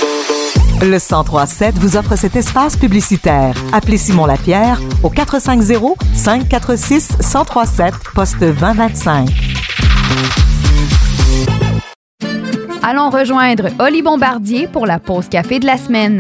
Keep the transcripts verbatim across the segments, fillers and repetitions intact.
Le cent trois sept vous offre cet espace publicitaire. Appelez Simon Lapierre au quatre cinq zéro, cinq quatre six, un zéro trois sept, poste vingt vingt-cinq. Allons rejoindre Oli Bombardier pour la pause café de la semaine.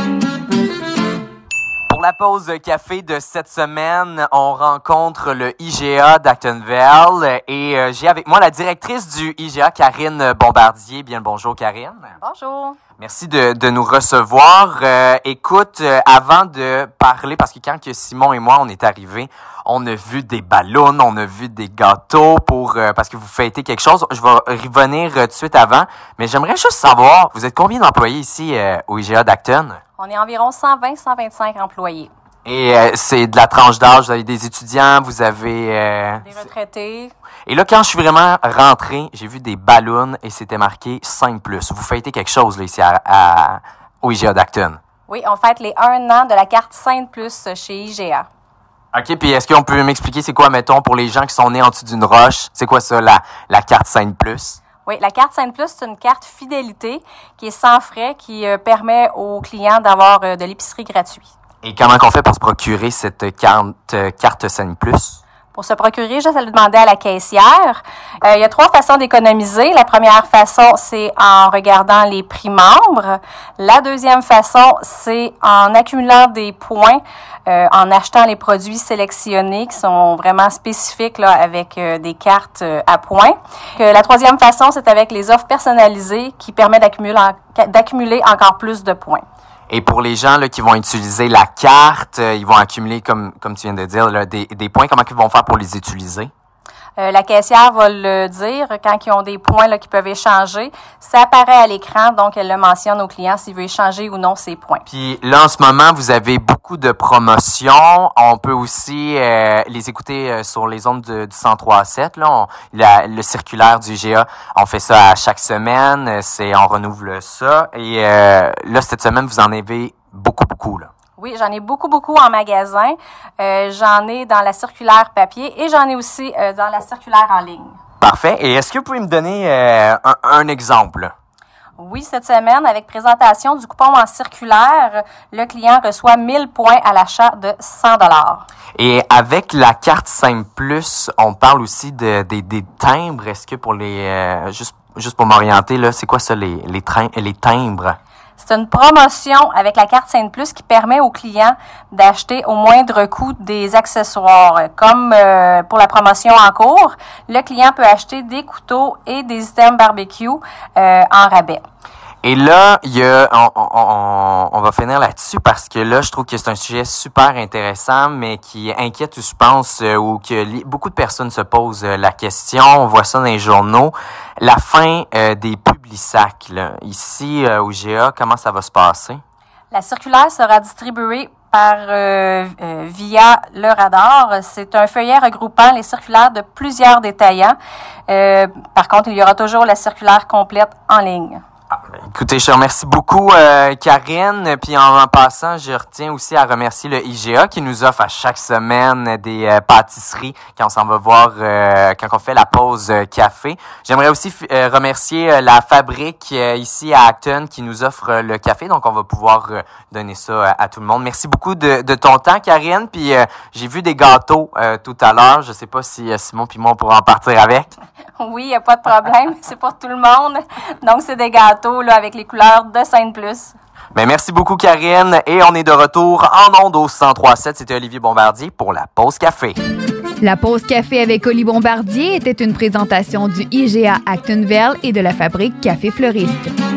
Pour la pause café de cette semaine, on rencontre le I G A d'Actonville et euh, j'ai avec moi la directrice du I G A, Karine Bombardier. Bien le bonjour, Karine. Bonjour. Merci de, de nous recevoir. Euh, écoute, euh, avant de parler, parce que quand que Simon et moi, on est arrivés, on a vu des ballons, on a vu des gâteaux pour euh, parce que vous fêtez quelque chose. Je vais revenir euh, tout de suite avant, mais j'aimerais juste savoir, vous êtes combien d'employés ici euh, au I G A d'Acton? On est environ cent vingt à cent vingt-cinq employés. Et euh, c'est de la tranche d'âge, vous avez des étudiants, vous avez... Euh, des retraités. Et là, quand je suis vraiment rentré, j'ai vu des ballons et c'était marqué cinq plus. Vous fêtez quelque chose là, ici à, à, au I G A d'Acton? Oui, on fête les un an de la carte cinq plus chez I G A. OK, puis est-ce qu'on peut m'expliquer c'est quoi, mettons, pour les gens qui sont nés en dessous d'une roche, c'est quoi ça, la, la carte cinq plus? Oui, la carte cinq plus, c'est une carte fidélité qui est sans frais, qui euh, permet aux clients d'avoir euh, de l'épicerie gratuite. Et comment qu'on fait pour se procurer cette carte, euh, carte cinq plus? Pour se procurer, juste à le demander à la caissière. Euh, il y a trois façons d'économiser. La première façon, c'est en regardant les prix membres. La deuxième façon, c'est en accumulant des points, euh, en achetant les produits sélectionnés qui sont vraiment spécifiques là, avec euh, des cartes euh, à points. Euh, la troisième façon, c'est avec les offres personnalisées qui permettent d'accumuler, en, d'accumuler encore plus de points. Et pour les gens là, qui vont utiliser la carte, euh, ils vont accumuler, comme comme tu viens de dire, là, des, des points. Comment ils vont faire pour les utiliser? Euh, la caissière va le dire quand ils ont des points là, qui peuvent échanger. Ça apparaît à l'écran, donc elle le mentionne aux clients s'il veut échanger ou non ses points. Puis là, en ce moment, vous avez beaucoup de promotions. On peut aussi euh, les écouter euh, sur les ondes de, du cent trois sept. Là, on, la, le circulaire du I G A, on fait ça à chaque semaine. C'est on renouvelle ça. Et euh, là, cette semaine, vous en avez beaucoup, beaucoup là. Oui, j'en ai beaucoup, beaucoup en magasin. Euh, j'en ai dans la circulaire papier et j'en ai aussi euh, dans la circulaire en ligne. Parfait. Et est-ce que vous pouvez me donner euh, un, un exemple? Oui, cette semaine, avec présentation du coupon en circulaire, le client reçoit mille points à l'achat de cent dollars. Et avec la carte cinq plus, on parle aussi de, des, des timbres. Est-ce que pour les... Euh, juste, juste pour m'orienter, là, c'est quoi ça, les, les, train, les timbres? C'est une promotion avec la carte cinq plus qui permet aux clients d'acheter au moindre coût des accessoires. Comme euh, pour la promotion en cours, le client peut acheter des couteaux et des items barbecue euh, en rabais. Et là, il y a, on, on, on va finir là-dessus parce que là, je trouve que c'est un sujet super intéressant, mais qui inquiète, je pense, euh, ou que li- beaucoup de personnes se posent euh, la question. On voit ça dans les journaux. La fin euh, des Publisac, là. Ici, euh, au I G A, comment ça va se passer? La circulaire sera distribuée par euh, euh, via le radar. C'est un feuillet regroupant les circulaires de plusieurs détaillants. Euh, par contre, il y aura toujours la circulaire complète en ligne. Ah, écoutez, je te remercie beaucoup, euh, Karine. Puis en, en passant, je retiens aussi à remercier le I G A qui nous offre à chaque semaine des euh, pâtisseries quand on s'en va voir, euh, quand on fait la pause euh, café. J'aimerais aussi euh, remercier euh, la fabrique euh, ici à Acton qui nous offre euh, le café. Donc, on va pouvoir euh, donner ça euh, à tout le monde. Merci beaucoup de, de ton temps, Karine. Puis euh, j'ai vu des gâteaux euh, tout à l'heure. Je sais pas si euh, Simon puis moi, on pourra en partir avec. Oui, il n'y a pas de problème. C'est pour tout le monde. Donc, c'est des gâteaux là, avec les couleurs de cinq plus. Ben, merci beaucoup, Karine. Et on est de retour en ondes au cent trois sept. C'était Olivier Bombardier pour la pause café. La pause café avec Oli Bombardier était une présentation du I G A Actonville et de la fabrique Café Fleuriste.